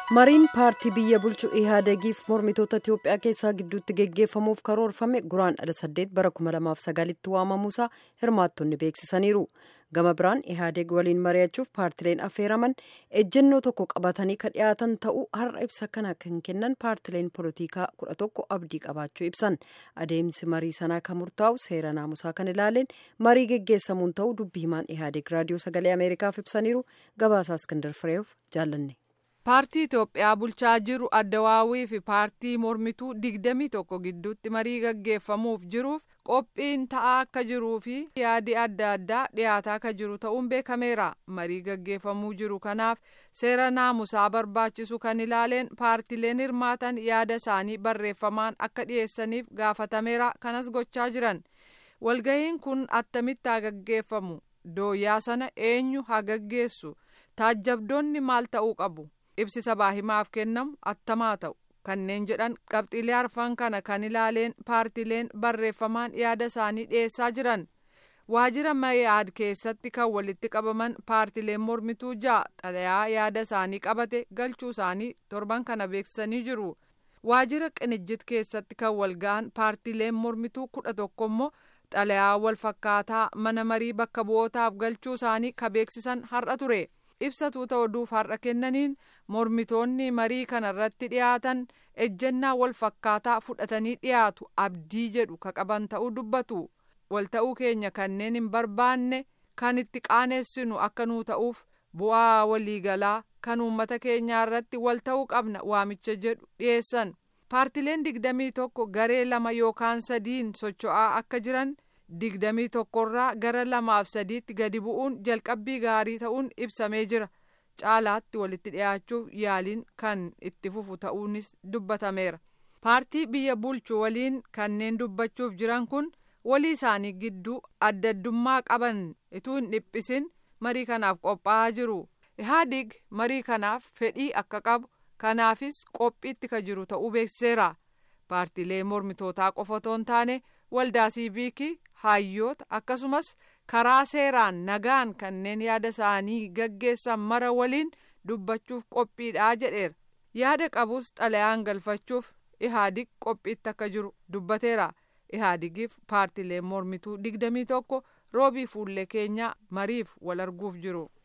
Mariin paartii biyya bulchu Ihaadegiif mormitoota Itiyoophiyaa keessaa gidduutti geggeeffamuuf karoorfame guraandhala 8 bara 2009tti waamamuusaa hirmaattonni beeksisaniiru. Gama biraan Ihaadeg waliin mari'achuuf paartileen affeeraman ejjennoo tokko qabatanii kan dhiyaatan ta'uu har'a ibsa kana kan kennan paartileen polotikaa 11 abdii qabaachuu ibsan. Adeemsi marii sanaa kan murtaa'u seera naamusaa kan ilaaleen marii geggeessamuun ta'uu dubbii himaan Ihaadeg raadiyoo sagalee Ameerikaaf ibsaniiru. Gabaasaa Iskandar Fireeuf jaallanne. Paartii Itoophiyaa bulchaa jiru Addawaawii fi paartii mormituu 21 gidduutti marii gaggeeffamuuf jiruuf qophiin ta'aa akka jiruu fi yaadi adda addaa dhiyaataa akka jiru ta'uun beekameera. Marii gaggeeffamuu jiru kanaaf seera naamusaa barbaachisu kan ilaaleen paartileen hirmaatan yaada isaanii barreeffamaan akka dhiyeessaniif gaafatameera. Kanas gochaa jiran. Walgahiin kun attamitti haa gaggeeffamu? Dooyyaa sana eenyu haa gaggeessu? Taajjabdoonni maal ta'uu qabu? Ibsi sabaa himaaf kennamu attamaa ta'u kanneen jedhan qabxiilee arfan kana kan ilaaleen paartileen barreeffamaan yaada isaanii dhiyeessaa jiran. Waajjira Mayaad keessatti kan walitti qabaman paartileen mormituu 6 xalayaa yaada isaanii qabate galchuu isaanii torban kana beeksisanii jiru. Waajjira Qinijjit keessatti kan walga'an paartileen mormituu 11 immoo xalayaa wal fakkaataa mana marii bakka bu'ootaaf galchuu isaanii kan beeksisan har'a ture. Ibsatuu ta'uuf har'a kennaniin mormitoonni marii kanarratti dhiyaatan ejjennaa wal fakkaataa fudhatanii dhiyaatu abdii jedhu ka qaban ta'uu dubbatu. Walta'uu keenya kanneen hin barbaanne kan itti qaaneessinu akka nuu ta'uuf bu'aa waliigalaa kan uummata keenyaa irratti walta'uu qabna waamicha jedhu dhiyeessan. Paartileen 21 garee 2 yookaan 3 socho'aa akka jiran 21 irraa gara 2-3tti gadi bu'uun jalqabbii gaarii ta'uun ibsamee jira. Caalaatti walitti dhiyaachuuf yaaliin kan itti fufu ta'uunis dubbatameera. Paartii biyya bulchu waliin kanneen dubbachuuf jiran kun walii isaanii gidduu adda addummaa qaban ituu hin dhiphisin marii kanaaf qophaa'aa jiru. Ihaadig marii kanaaf fedhii akka qabu kanaafis qophiitti ka jiru ta'uu beeksiseera. Paartiilee mormitootaa qofa otoo hin taane waldaa siiviikii, hayyoota akkasumas karaa seeraan nagaan kanneen yaada isaanii gaggeessan mara waliin dubbachuuf qophiidhaa jedheera. Yaada qabus xalayaan galfachuuf Ihaadig qophiitti akka jiru dubbateera. Ihaadigiif paartiileen mormituu 21 roobii fuullee keenyaa mariif wal arguuf jiru.